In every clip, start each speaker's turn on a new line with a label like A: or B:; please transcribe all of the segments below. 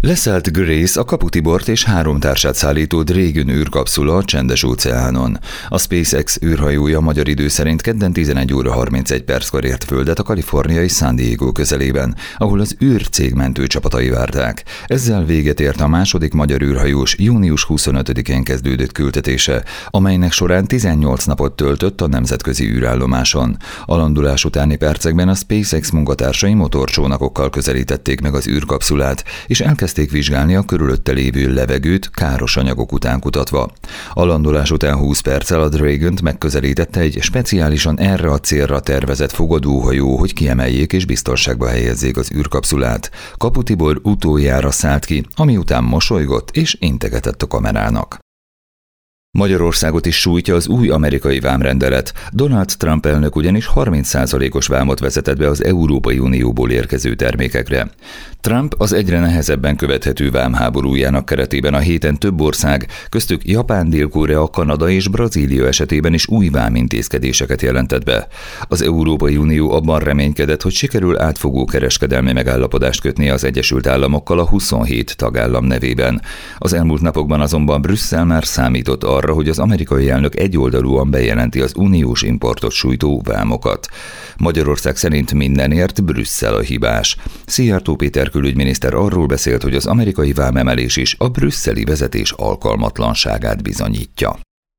A: Leszállt Grace, a Kapu Tibort és 3 társát szállító Dragon űrkapszula a Csendes-óceánon. A SpaceX űrhajója magyar idő szerint kedden 11 óra 31 perckor ért földet a kaliforniai San Diego közelében, ahol az űrcég mentőcsapatai várták. Ezzel véget ért a második magyar űrhajós június 25-én kezdődött küldetése, amelynek során 18 napot töltött a nemzetközi űrállomáson. A landulás utáni percekben a SpaceX munkatársai motorcsónakokkal közelítették meg az űrkapszulát, és elkezdték vizsgálni a körülötte lévő levegőt káros anyagok után kutatva. A landolás után 20 perccel a Dragont megközelítette egy speciálisan erre a célra tervezett fogadóhajó, hogy kiemeljék és biztonságba helyezzék az űrkapszulát. Kapu Tibor utoljára szállt ki, ami után mosolygott és integetett a kamerának. Magyarországot is sújtja az új amerikai vámrendelet. Donald Trump elnök ugyanis 30%-os vámot vezetett be az Európai Unióból érkező termékekre. Trump az egyre nehezebben követhető vámháborújának keretében a héten több ország, köztük Japán, Dél-Korea, Kanada és Brazília esetében is új vámintézkedéseket jelentett be. Az Európai Unió abban reménykedett, hogy sikerül átfogó kereskedelmi megállapodást kötni az Egyesült Államokkal a 27 tagállam nevében. Az elmúlt napokban azonban Brüsszel már számított arra, hogy az amerikai elnök egyoldalúan bejelenti az uniós importot sújtó vámokat. Magyarország szerint mindenért Brüsszel a hibás. Szijjártó Péter külügyminiszter arról beszélt, hogy az amerikai vámemelés is a brüsszeli vezetés alkalmatlanságát bizonyítja.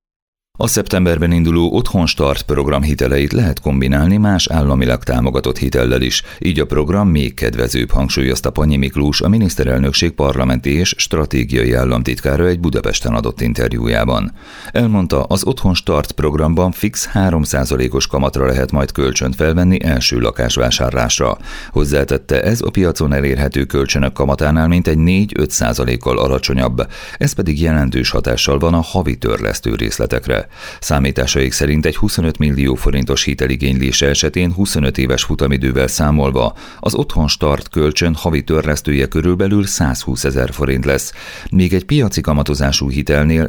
A: A szeptemberben induló Otthon Start program hiteleit lehet kombinálni más államilag támogatott hitellel is, így a program még kedvezőbb, hangsúlyozta Pannyi Miklós, a miniszterelnökség parlamenti és stratégiai államtitkára egy Budapesten adott interjújában. Elmondta, az Otthon Start programban fix 3%-os kamatra lehet majd kölcsönt felvenni első lakásvásárlásra. Hozzátette, ez a piacon elérhető kölcsönök kamatánál mintegy 4-5%-kal alacsonyabb, ez pedig jelentős hatással van a havi törlesztő részletekre. Számításaik szerint egy 25 millió forintos hiteligénylése esetén 25 éves futamidővel számolva az Otthon Start kölcsön havi törlesztője körülbelül 120 000 forint lesz, míg egy piaci kamatozású hitelnél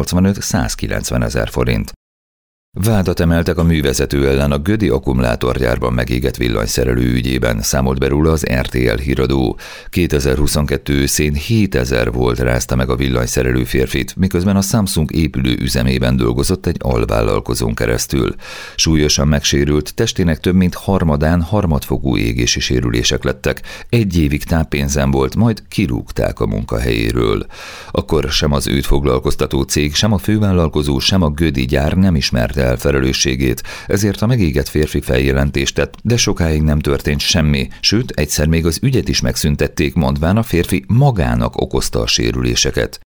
A: 185-190 000 forint. Vádat emeltek a művezető ellen a gödi akkumulátorgyárban megégett villanyszerelő ügyében, számolt be róla az RTL híradó. 2022 őszén 7000 volt rázta meg a villanyszerelő férfit, miközben a Samsung épülő üzemében dolgozott egy alvállalkozón keresztül. Súlyosan megsérült, testének több mint harmadán harmadfokú égési sérülések lettek, 1 évig táppénzen volt, majd kirúgták a munkahelyéről. Akkor sem az őt foglalkoztató cég, sem a fővállalkozó, sem a gödi gyár nem ismerte el felelősségét, ezért a megégett férfi feljelentést tett, de sokáig nem történt semmi, sőt, egyszer még az ügyet is megszüntették, mondván a férfi magának okozta a sérüléseket.